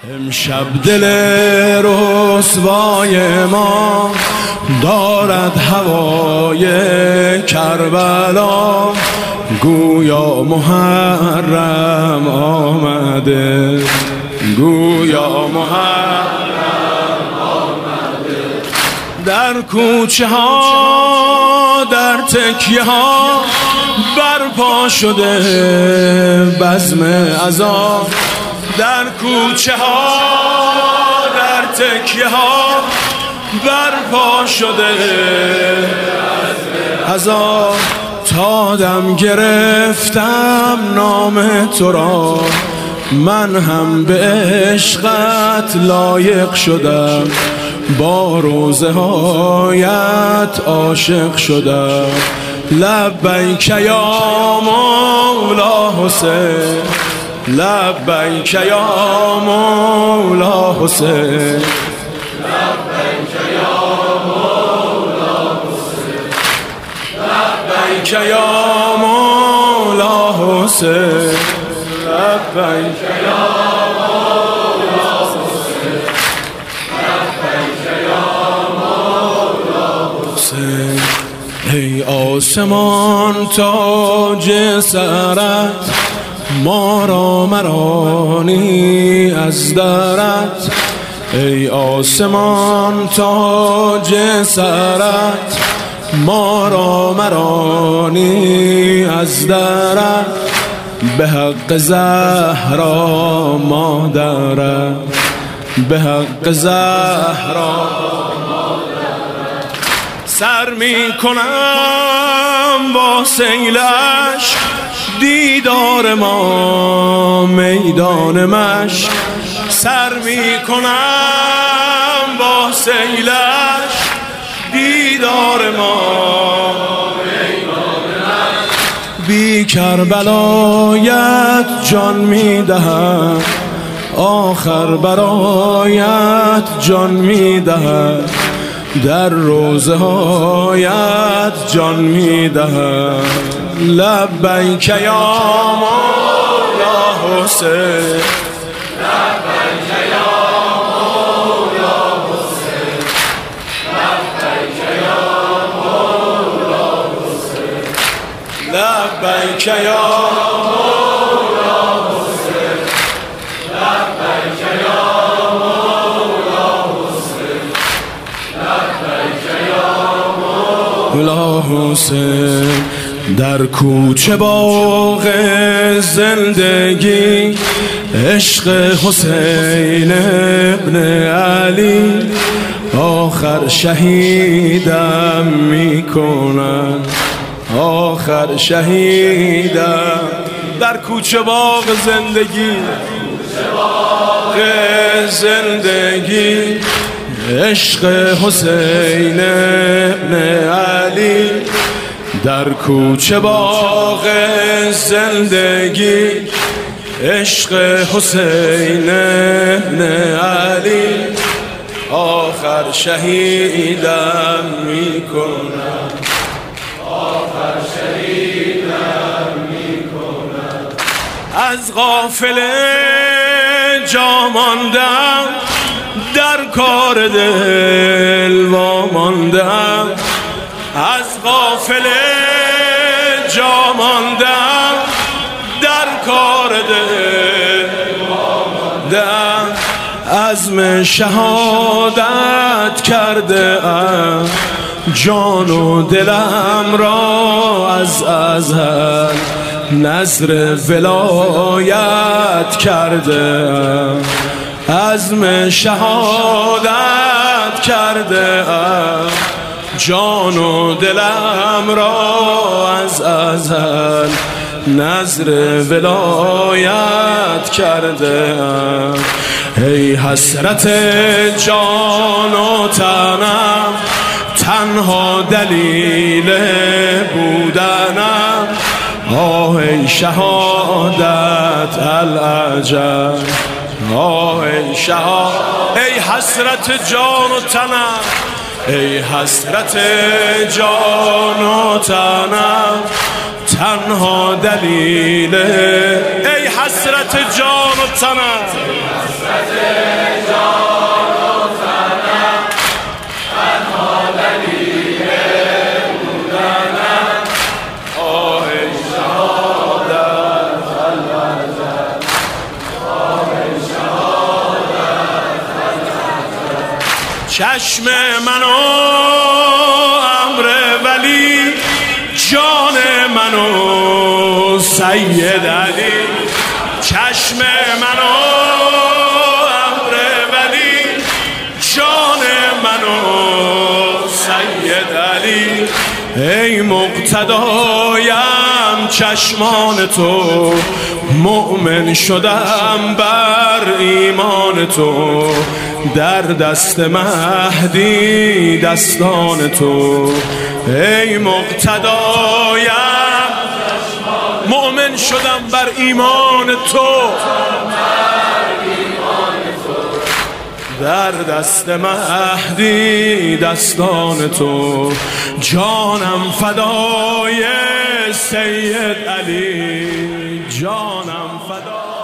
امشب دل رسوای ما دارد هوای کربلا، گویا محرم آمده، گویا محرم آمده. در کوچه ها در تکیه ها برپا شده بزم عزا، در کوچه ها در تکیه ها برپا شده عزا. تا دم گرفتم نام تو را، من هم به عشقت لایق شدم، با روزه هایت عاشق شدم. لبیک یا مولا حسین، لبیک یا مولا حسین، لبیک یا مولا حسین، لبیک یا مولا حسین، لبیک یا مولا حسین، لبیک یا مولا حسین. ای آسمان تاج سرت، ما را مرانی از درت. ای آسمان تاج سرت، ما را مرانی از درت. به حق زهرا مادرت، به حق زهرا سر می کنم با سیلش، دیدار ما میدان مشک. سر می کنم با سیلش، دیدار ما میدان مشک. بی کربلایت جان می دهم، آخر برایت جان می دهم. در روزه هایت جان می دهم. لبیک یا مولا حسین، لبیک یا مولا حسین، لبیک یا مولا حسین، لبیک یا مولا حسین، لبیک یا مولا حسین، لبیک یا مولا حسین. در کوچه باغ زندگی عشق حسین ابن علی، آخر شهیدم میکنن، آخر شهیدم. در کوچه باغ زندگی، باغ زندگی عشق حسین ابن علی. در کوچه باغ زندگی عشق حسین ابن علی، آخر شهیدم میکنم، آخر شهیدم میکنم. از غافله جا ماندم، در کار دل واماندم. از غافله جا ماندم، در کار دل واماندم. عزم شهادت کرده ام، جان و دلم را از ازل نذر ولایت کرده ام. عزم شهادت کرده ام، جان و دلم را از ازل نذر ولایت کرده ام. ای حسرت جان و تنم، تنها دلیل بودنم. آه ای شهادت العجب، آه ای شهادت. ای حسرت جان و تنم، ای حسرت جان و تنم، تنها دلیل. ای حسرت جان و تنم، چشم منو امر ولی، جان منو سید علی. چشم منو امر ولی، جان منو سید علی. ای مقتدایم چشمان تو، مؤمن شدم بر ایمان تو. در دست مهدی دستان تو. ای مقتدایم مؤمن شدم بر ایمان تو. در دست مهدی دستان تو. جانم فدای سید علی، جانم فدای